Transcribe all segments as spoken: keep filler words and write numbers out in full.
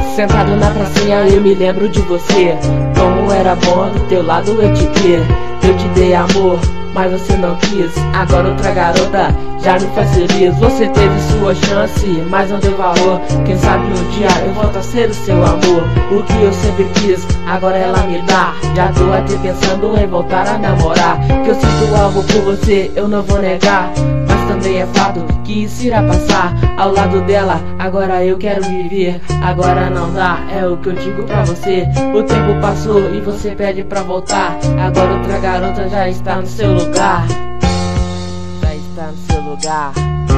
Sentado na pracinha eu me lembro de você. Como era bom do teu lado eu te ter. Eu te dei amor, mas você não quis. Agora outra garota já me faz feliz. Você teve sua chance, mas não deu valor. Quem sabe um dia eu volto a ser o seu amor. O que eu sempre quis, agora ela me dá. Já tô até pensando em voltar a namorar. Que eu sinto algo por você, eu não vou negar. Mas também é fato que isso irá passar. Ao lado dela, agora eu quero viver. Agora não dá, é o que eu digo pra você. O tempo passou e você pede pra voltar. Agora outra garota já está no seu lugar. Já está no seu lugar.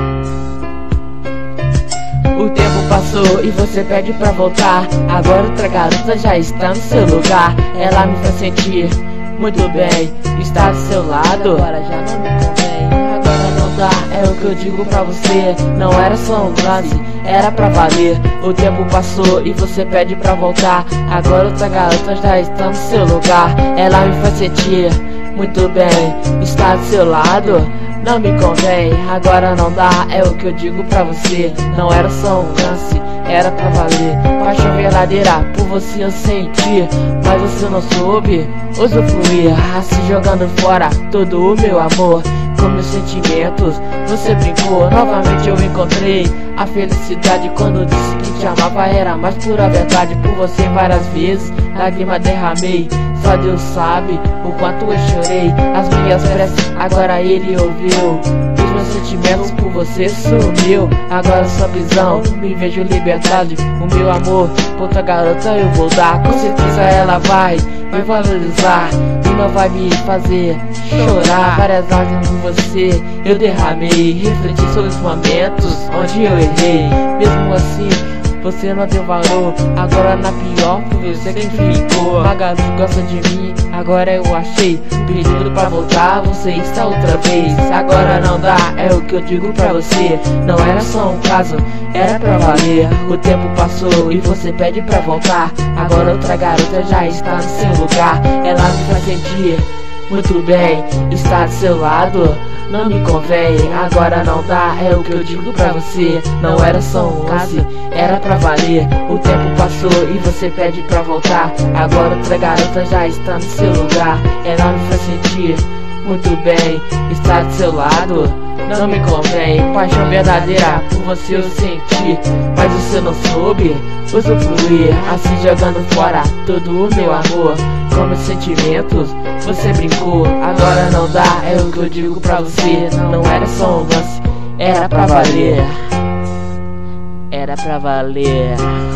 O tempo passou e você pede pra voltar. Agora outra garota já está no seu lugar. Ela me faz sentir muito bem estar do seu lado. Agora já não me convém. Agora não dá, é o que eu digo pra você. Não era só um lance, era pra valer. O tempo passou e você pede pra voltar. Agora outra garota já está no seu lugar. Ela me faz sentir muito bem estar do seu lado. Não me convém, agora não dá, é o que eu digo pra você. Não era só um lance, era pra valer. Paixão verdadeira, por você eu senti, mas você não soube usufruir. Assim jogando fora todo o meu amor. Com meus sentimentos, você brincou. Novamente eu encontrei a felicidade. Quando disse que te amava era mais pura verdade. Por você várias vezes, lágrima derramei. Só Deus sabe o quanto eu chorei. As minhas preces, agora ele ouviu. Os meus sentimentos por você sumiu. Agora sua visão, me vejo liberdade. O meu amor, outra garota eu vou dar. Com certeza ela vai me valorizar e não vai me fazer chorar. Várias lágrimas por você eu derramei. Refleti sobre os momentos onde eu errei. Mesmo assim você não deu valor. Agora na pior foi você quem ficou. Uma garota gosta de mim, agora eu achei. Pedindo pra voltar, você está outra vez. Agora não dá, é o que eu digo pra você. Não era só um caso, era pra valer. O tempo passou e você pede pra voltar. Agora outra garota já está no seu lugar. Ela me faz sentir muito bem estar do seu lado. Não me convém, agora não dá, é o que eu digo pra você. Não era só um lance, era pra valer. O tempo passou e você pede pra voltar. Agora outra garota já está no seu lugar. Ela me faz sentir muito bem estar do seu lado. Não me convém, paixão verdadeira, por você eu senti, mas você não soube usufruir. Assim jogando fora todo o meu amor. Com meus sentimentos, você brincou. Agora não dá, é o que eu digo pra você. Não era só um lance, era pra valer. Era pra valer.